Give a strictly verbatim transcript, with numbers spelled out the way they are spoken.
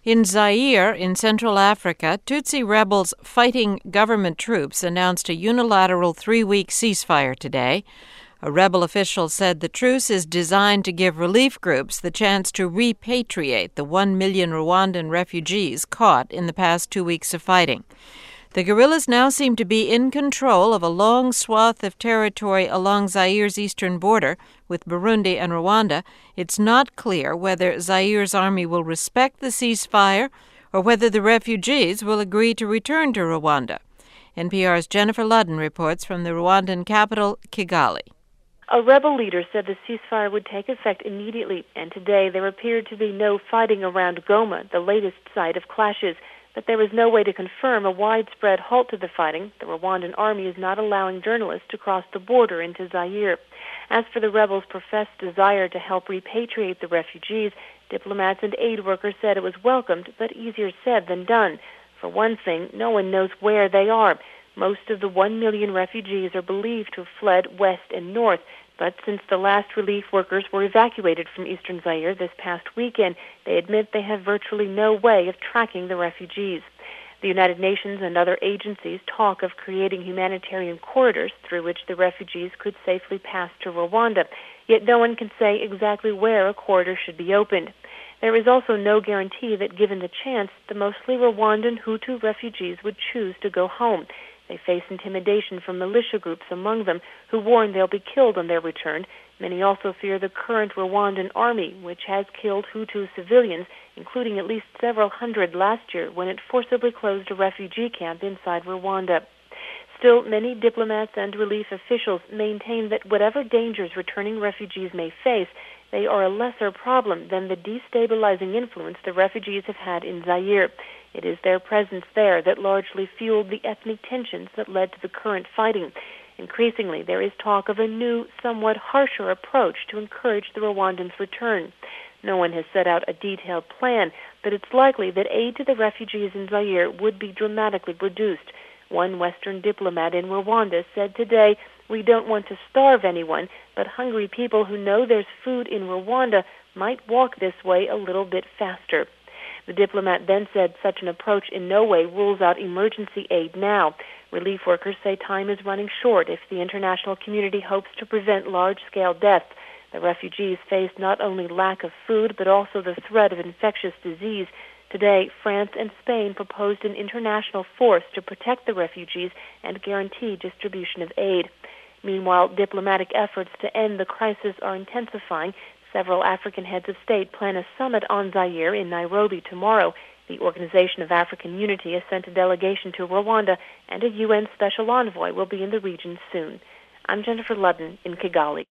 In Zaire, in Central Africa, Tutsi rebels fighting government troops announced a unilateral three-week ceasefire today. A rebel official said the truce is designed to give relief groups the chance to repatriate the one million Rwandan refugees caught in the past two weeks of fighting. The guerrillas now seem to be in control of a long swath of territory along Zaire's eastern border with Burundi and Rwanda. It's not clear whether Zaire's army will respect the ceasefire or whether the refugees will agree to return to Rwanda. N P R's Jennifer Ludden reports from the Rwandan capital, Kigali. A rebel leader said the ceasefire would take effect immediately, and today there appeared to be no fighting around Goma, the latest site of clashes. But there is no way to confirm a widespread halt to the fighting. The Rwandan army is not allowing journalists to cross the border into Zaire. As for the rebels' professed desire to help repatriate the refugees, diplomats and aid workers said it was welcomed, but easier said than done. For one thing, no one knows where they are. Most of the one million refugees are believed to have fled west and north, but since the last relief workers were evacuated from eastern Zaire this past weekend, they admit they have virtually no way of tracking the refugees. The United Nations and other agencies talk of creating humanitarian corridors through which the refugees could safely pass to Rwanda, yet no one can say exactly where a corridor should be opened. There is also no guarantee that, given the chance, the mostly Rwandan Hutu refugees would choose to go home. They face intimidation from militia groups among them, who warn they'll be killed on their return. Many also fear the current Rwandan army, which has killed Hutu civilians, including at least several hundred last year when it forcibly closed a refugee camp inside Rwanda. Still, many diplomats and relief officials maintain that whatever dangers returning refugees may face, they are a lesser problem than the destabilizing influence the refugees have had in Zaire. It is their presence there that largely fueled the ethnic tensions that led to the current fighting. Increasingly, there is talk of a new, somewhat harsher approach to encourage the Rwandans' return. No one has set out a detailed plan, but it's likely that aid to the refugees in Zaire would be dramatically reduced. One Western diplomat in Rwanda said today, "We don't want to starve anyone, but hungry people who know there's food in Rwanda might walk this way a little bit faster." The diplomat then said such an approach in no way rules out emergency aid now. Relief workers say time is running short if the international community hopes to prevent large-scale deaths. The refugees face not only lack of food, but also the threat of infectious disease. Today, France and Spain proposed an international force to protect the refugees and guarantee distribution of aid. Meanwhile, diplomatic efforts to end the crisis are intensifying. Several African heads of state plan a summit on Zaire in Nairobi tomorrow. The Organization of African Unity has sent a delegation to Rwanda, and a U N special envoy will be in the region soon. I'm Jennifer Ludden in Kigali.